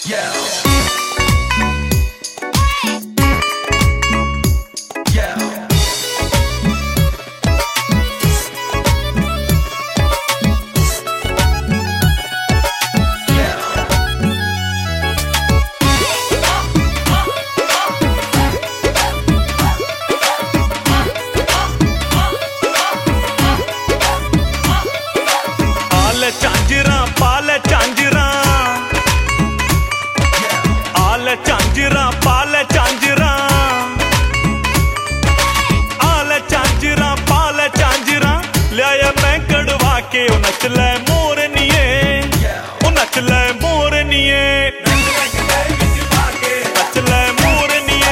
नच लै मोरनीए ओ नच लै मोरनीए नच लै मोरनीए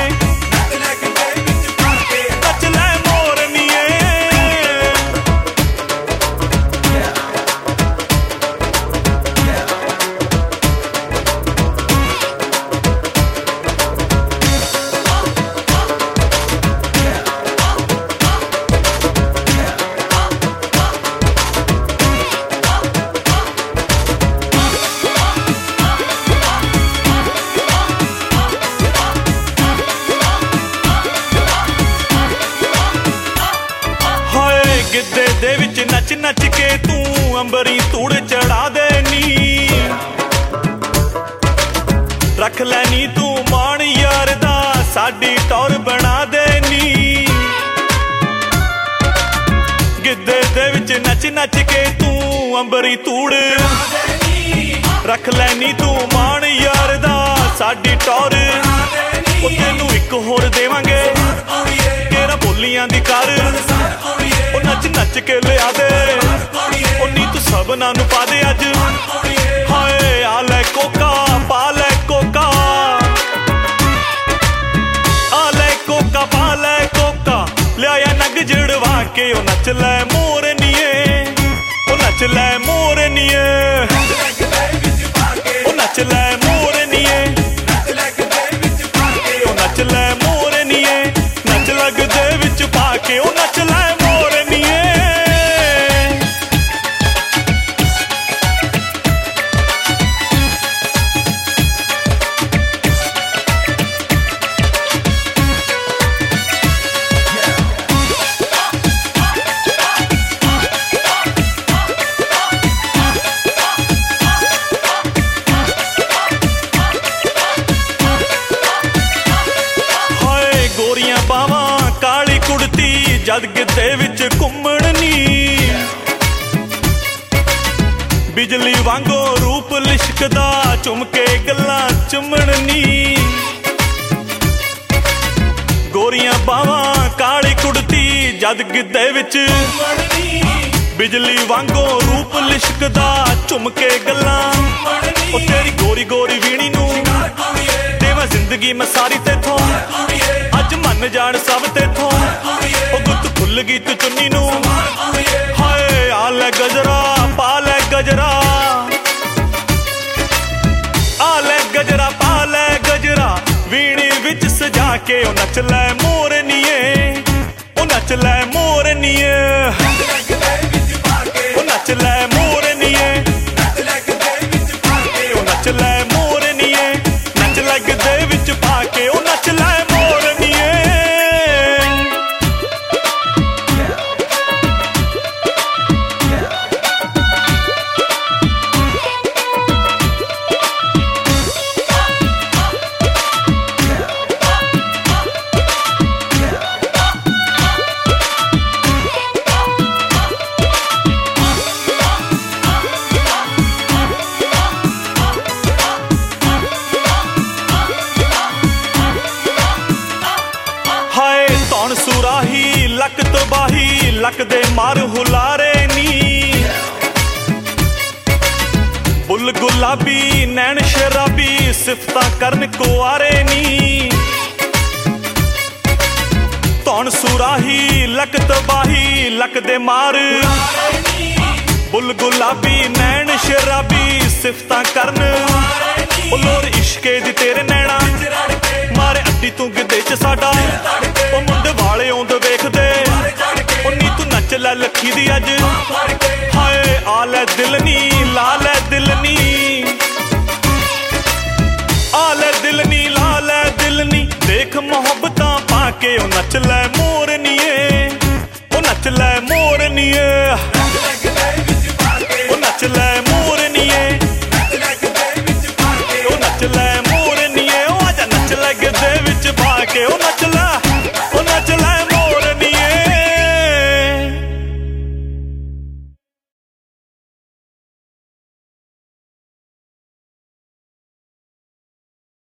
नच लै मोरनीए गिद्धे दे विच नच नच के तू अंबरी तूड़ चढ़ा देनी रख लैनी तू मान यार दा साडी टौर बना देनी गिद्धे दे विच नच नच के तू अंबरी तूड़ रख लैनी तू मान यार दा साडी टौर तेनू एक होर देवांगे तेरा बोलियां दी कर नच नच के लिया दे नी तू सबना नू पा दे अज हाय आ लै कोका पा लै कोका आ लै कोका पा लै कोका लिया नग जड़वा के ओ नच लै मोरनीए ओ नच लै मोरनीए ओ नच लै मोरनीए ओ नच लै मोरनीए नच लग दे विच पा के ओ नच लै जद गिद्धे विच घुमण नी बिजली वांगो रूप लिशकदा चुमके गल्लां चुमण नी गोरियां बावां काली कुड़ती जद गिद्धे विच बिजली वांगो रूप लिशकदा चुमके गल्लां ओ तेरी गोरी गोरी वीणी नू देवां जिंदगी मैं सारी तेथों अज मन जान सब तेथों ओ गुत्त खुल गई तू चुन्नी नू हाय आ लै गजरा पा लै गजरा आ लै गजरा पा लै गजरा वीणी विच सजा के ओ नच लै मोरनीए ओ नच लै मोरनीए ओ नच लै मोरनीए ओ नच लै मोरनीए नच लग दे विच पा के ओ नच लै मोरनीए सुराही लक तबाही लक दे मार हुलारे नी बुल गुलाबी नैन शराबी सिफता करन कुआरे नी तौन सुराही लक तबाही लक दे मार बुल गुलाबी नैन शराबी सिफता करन लोर इश्के दी तेरे नैना मारे अड्डी तू गिद्धे च साडा ओ मुंडे वाले आउंदे वेखदे ओ नी तू नच लै लखी दी अज हाय आ लै दिल नी ला लै दिल नी देख मोहब्बतां पाके ओ नच लै मोरनीए, ओ नच लै मोरनीए, ओ नच लै